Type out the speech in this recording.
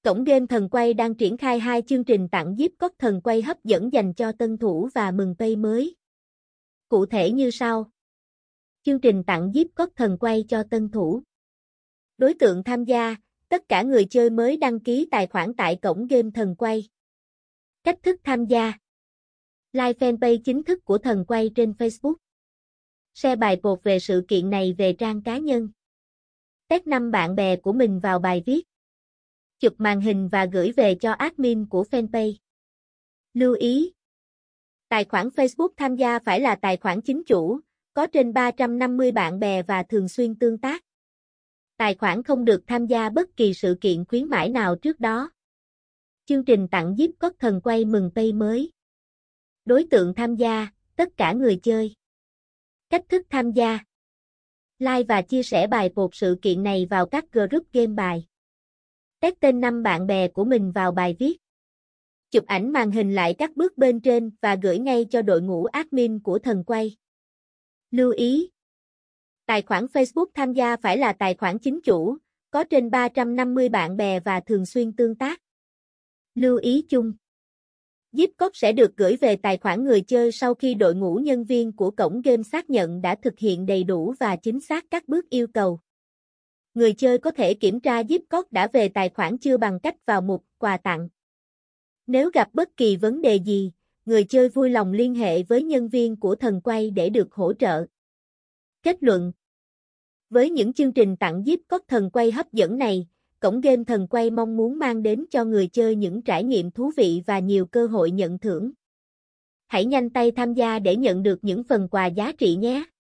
Cổng game Thần Quay đang triển khai 2 chương trình tặng gift code Thần Quay hấp dẫn dành cho tân thủ và mừng Pay mới. Cụ thể như sau. Chương trình tặng gift code Thần Quay cho tân thủ. Đối tượng tham gia, tất cả người chơi mới đăng ký tài khoản tại cổng game Thần Quay. Cách thức tham gia. Like fanpage chính thức của Thần Quay trên Facebook. Share bài post về sự kiện này về trang cá nhân. Tag 5 bạn bè của mình vào bài viết. Chụp màn hình và gửi về cho admin của fanpage. Lưu ý. Tài khoản Facebook tham gia phải là tài khoản chính chủ, có trên 350 bạn bè và thường xuyên tương tác. Tài khoản không được tham gia bất kỳ sự kiện khuyến mãi nào trước đó. Chương trình tặng gift code Thần Quay mừng Pay mới. Đối tượng tham gia, tất cả người chơi. Cách thức tham gia. Like và chia sẻ bài post sự kiện này vào các group game bài. Tag tên 5 bạn bè của mình vào bài viết. Chụp ảnh màn hình lại các bước bên trên và gửi ngay cho đội ngũ admin của Thần Quay. Lưu ý. Tài khoản Facebook tham gia phải là tài khoản chính chủ, có trên 350 bạn bè và thường xuyên tương tác. Lưu ý chung. Gift code sẽ được gửi về tài khoản người chơi sau khi đội ngũ nhân viên của cổng game xác nhận đã thực hiện đầy đủ và chính xác các bước yêu cầu. Người chơi có thể kiểm tra gift code đã về tài khoản chưa bằng cách vào mục quà tặng. Nếu gặp bất kỳ vấn đề gì, người chơi vui lòng liên hệ với nhân viên của Thần Quay để được hỗ trợ. Kết luận. Với những chương trình tặng gift code Thần Quay hấp dẫn này, cổng game Thần Quay mong muốn mang đến cho người chơi những trải nghiệm thú vị và nhiều cơ hội nhận thưởng. Hãy nhanh tay tham gia để nhận được những phần quà giá trị nhé!